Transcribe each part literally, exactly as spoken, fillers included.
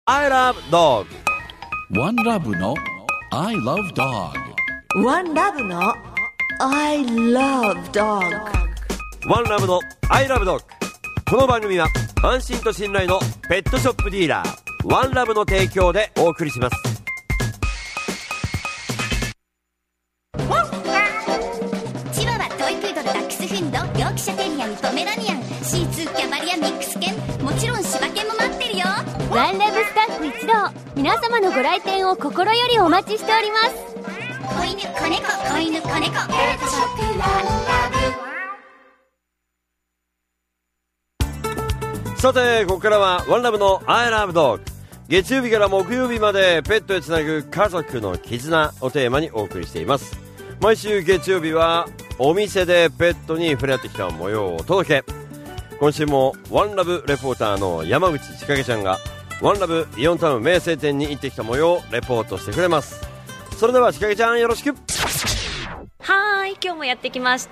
I love dog。 One Love の I love dog。 One Love の I love dog。 One Love の I love dog。 この番組は安心と信頼のペットショップディーラーワンラブの提供でお送りします。 チワワ、トイプードル、ダックスフンド、ヨークシャテリアン、ポメラニアン、シーツー、キャバリア、ミックス犬、もちろん柴犬も待ってるよ。 ワンラブスタッフ一同、皆様のご来店を心よりお待ちしております。 子犬、子猫、子犬、子猫、ペットショップワンラブ。さてここからはワンラブの I love dog。 月曜日から木曜日までペットへつなぐ家族の絆をテーマにお送りしています。毎週月曜日はお店でペットに触れ合ってきた模様をお届け。今週もワンラブレポーターの山口千景ちゃんがワンラブイオンタウン名声店に行ってきた模様をレポートしてくれます。それでは千景ちゃんよろしく。 はーい、今日もやってきました。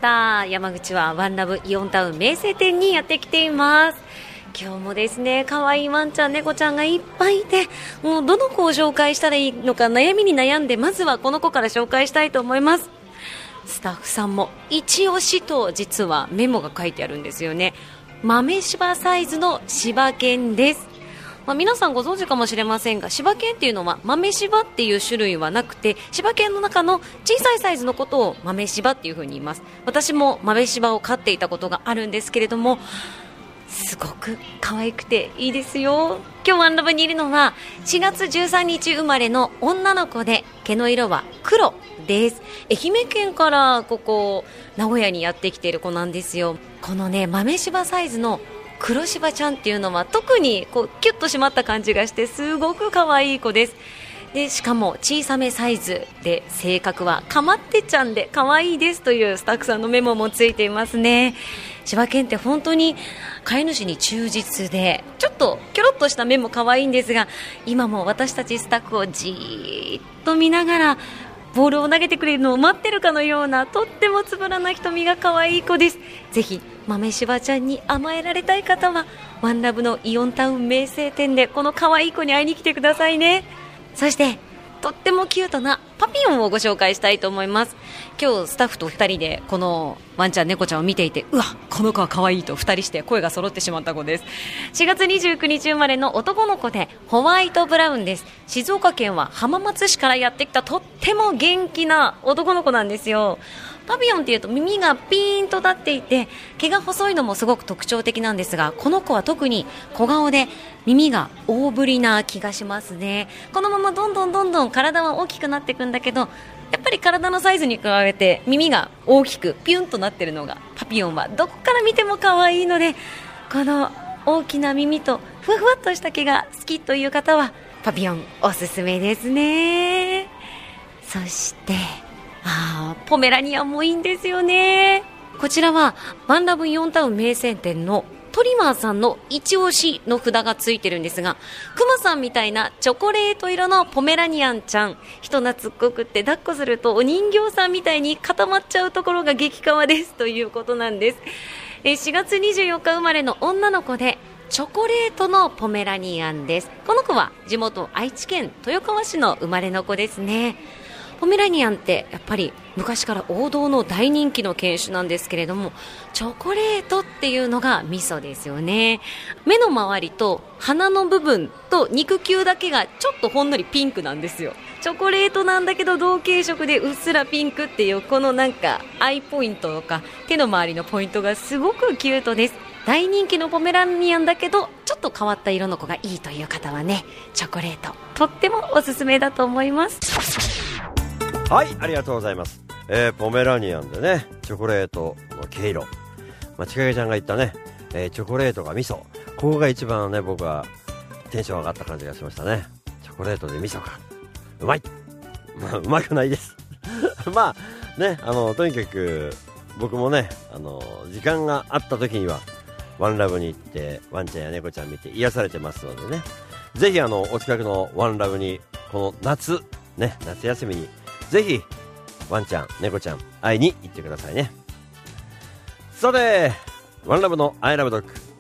山口はワンラブイオンタウン名声店にやってきています。今日もですね、可愛いワンちゃん猫ちゃんがいっぱいいて、もうどの子を紹介したらいいのか悩みに悩んで、まずはこの子から紹介したいと思います。スタッフさんも一押しと実はメモが書いてあるんですよね。豆柴サイズの柴犬です。まあ、皆さんご存知かもしれませんが、柴犬っていうのは豆柴っていう種類はなくて、柴犬の中の小さいサイズのことを豆柴っていう風に言います。私も豆柴を飼っていたことがあるんですけれども、すごく可愛くていいですよ。今日ワンラブにいるのはしがつじゅうさんにち生まれの女の子で、毛の色は黒です。愛媛県からここ名古屋にやってきている子なんですよ。このね、豆柴サイズの黒柴ちゃんっていうのは特にこうキュッと締まった感じがして、すごく可愛い子です。でしかも小さめサイズで、性格はかまってちゃんで可愛いですというスタッフさんのメモもついていますね。柴犬って本当に飼い主に忠実で、ちょっとキョロッとした目も可愛いんですが、今も私たちスタッフをじーっと見ながらボールを投げてくれるのを待ってるかのような、とってもつぶらな瞳が可愛い子です。ぜひ豆柴ちゃんに甘えられたい方はワンラブのイオンタウン名声店でこの可愛い子に会いに来てくださいね。そしてとってもキュートなパピヨンをご紹介したいと思います。今日スタッフとふたりでこのワンちゃん猫ちゃんを見ていて、うわ、この子は可愛いとふたりして声が揃ってしまった子です。しがつにじゅうくにち生まれの男の子でホワイトブラウンです。静岡県は浜松市からやってきたとっても元気な男の子なんですよ。パピヨンっていうと耳がピーンと立っていて、毛が細いのもすごく特徴的なんですが、この子は特に小顔で耳が大ぶりな気がしますね。このままどんどんどんどん体は大きくなっていくんだけど、やっぱり体のサイズに比べて耳が大きくピュンとなっているのがパピヨンはどこから見ても可愛いので、この大きな耳とふわふわっとした毛が好きという方はパピヨンおすすめですね。そしてあー、ポメラニアンもいいんですよね。こちらはワンラブイオンタウン名声店のトリマーさんの一押しの札がついてるんですが、クマさんみたいなチョコレート色のポメラニアンちゃん、人懐っこくって抱っこするとお人形さんみたいに固まっちゃうところが激カワですということなんです。えしがつにじゅうよっか生まれの女の子でチョコレートのポメラニアンです。この子は地元愛知県豊川市の生まれの子ですね。ポメラニアンってやっぱり昔から王道の大人気の犬種なんですけれども、チョコレートっていうのがミソですよね。目の周りと鼻の部分と肉球だけがちょっとほんのりピンクなんですよ。チョコレートなんだけど同系色でうっすらピンクっていう、このなんかアイポイントとか手の周りのポイントがすごくキュートです。大人気のポメラニアンだけどちょっと変わった色の子がいいという方はね、チョコレートとってもおすすめだと思います。 はい、ありがとうございます。えー、ポメラニアンでね、チョコレートの毛色、まあ、ちかげちゃんが言ったね、えー、チョコレートが味噌、ここが一番ね、僕はテンション上がった感じがしましたね。チョコレートで味噌か、うまい、まあ、うまくないですまあね、あのとにかく僕もね、あの時間があった時にはワンラブに行ってワンちゃんや猫ちゃん見て癒されてますのでね、ぜひあのお近くのワンラブにこの夏ね、夏休みにぜひワンちゃん猫ちゃん会いに行ってくださいね。さてワンラブのアイラブドッグ、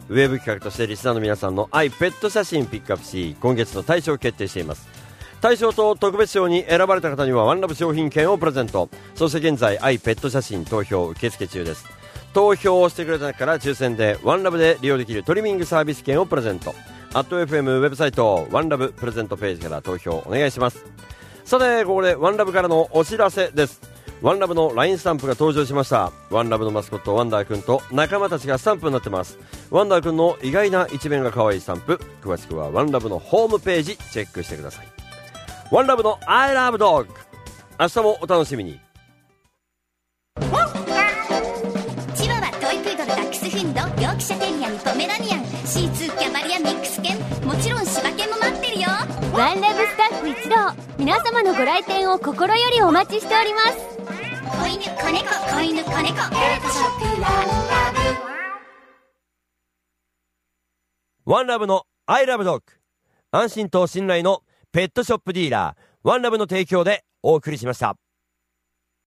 ウェブ企画としてリスナーの皆さんの愛ペット写真ピックアップし、今月の大賞を決定しています。大賞と特別賞に選ばれた方にはワンラブ商品券をプレゼント。そして現在愛ペット写真投票受付中です。投票をしてくれた中から抽選でワンラブで利用できるトリミングサービス券をプレゼント。アット エフエム ウェブサイトワンラブプレゼントページから投票お願いします。さてここでワンラブからのお知らせです。ワンラブの ライン スタンプが登場しました。ワンラブのマスコットワンダーくんと仲間たちがスタンプになってます。ワンダーくんの意外な一面が可愛いスタンプ、詳しくはワンラブのホームページチェックしてください。ワンラブの I love dog、 明日もお楽しみに。 チワワ、トイプードル、ダックスフンド、ヨークシャテリアにポメラニアン、シーツー、キャバリア、ミックス犬、もちろん柴犬も待ってるよ。 ワンラブスタッフ一同、皆様のご来店を心よりお待ちしております。 子犬、子猫、子犬、子猫、ペットショップワンラブ。 ワンラブの I love dog、 安心と信頼のペットショップディーラーワンラブの提供でお送りしました。